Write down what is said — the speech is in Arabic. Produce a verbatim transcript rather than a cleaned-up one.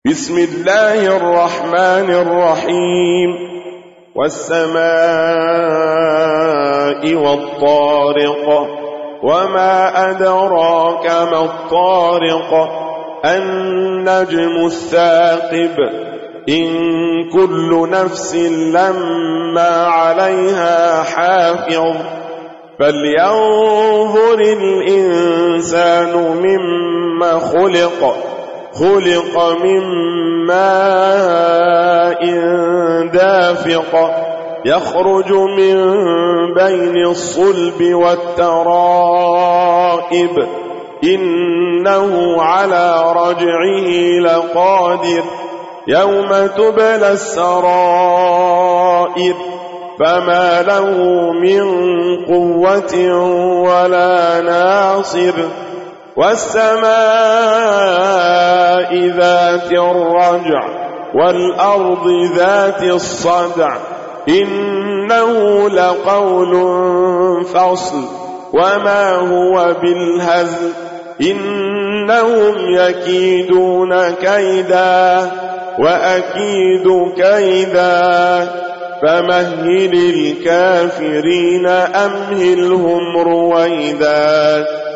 بسم الله الرحمن الرحيم والسماء والطارق وما أدراك ما الطارق النجم الثاقب إن كل نفس لما عليها حافظ فلينظر الإنسان مما خلق خلق من ماء دافق يخرج من بين الصلب والترائب إنه على رجعه لقادر يوم تبلى السرائر فما له من قوة ولا ناصر والسماء ذات الرجع والأرض ذات الصدع إنه لقول فصل وما هو بالهزل إنهم يكيدون كيدا وأكيد كيدا فمهل الكافرين أمهلهم رويدا